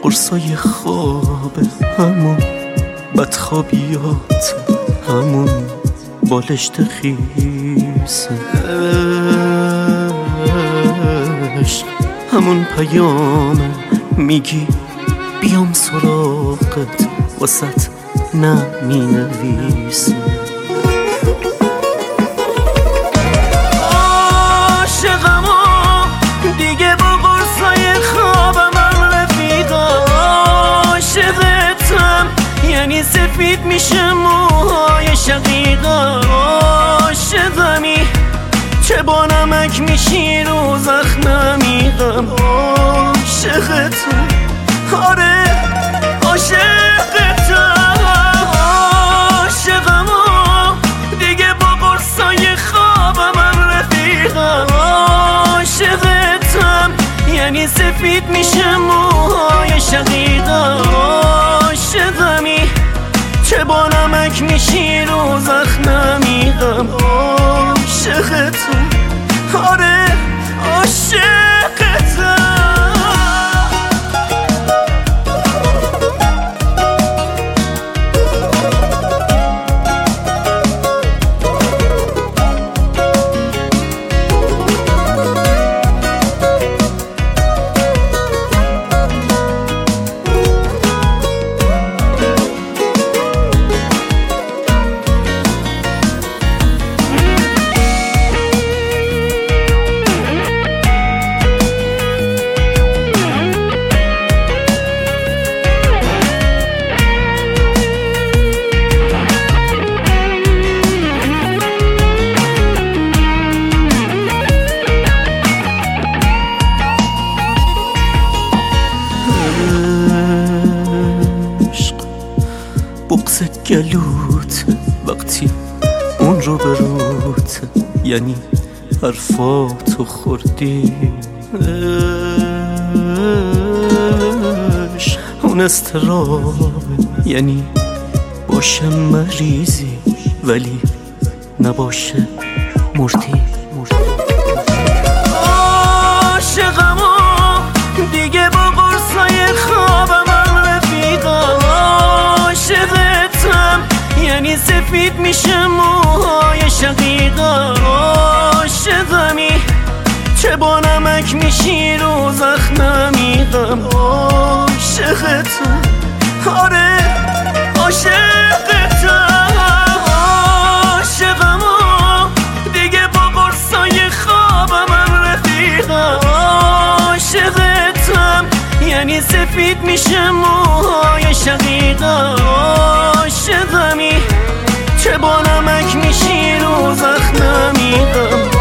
قرصای خواب، همون بدخوابیات، همون بالشت خیس عشق، همون پیامه میگی بیام سراغت، واسط نمی نویسه. عاشقمو دیگه با قرصای خوابم رفیق، عاشقتم یعنی سفید میشه موهای شقیقا، عاشقمی چه با نمک میشی رو زخممی غم، عاشقتم آره عاشقتم، عاشقمو دیگه با قرصای خوابم رفیقم، عاشقتم یعنی سفید میشه موهای شقیقا، عاشقمی چه با نمک میشی رو زخممی غم، عاشقتم آره عاشقتم. بغض گلوت وقتی اون رو بروت، یعنی حرفاتو خوردی اون استراب، یعنی باشه مریضی ولی نباشه مردی. عاشقمو دیگه با قرصای خوابم رفیقم، عاشقتم یعنی سفید میشه موهای شقیقا، عاشقمی چه با نمک میشی رو زخممی غم، عاشقتم آره عاشقتم، عاشقمو دیگه با قرصای خوابم رفیقم، عاشقتم یعنی سفید میشه موهای شقیقا، عاشقمی چه با نمک میشی رو زخممی غم،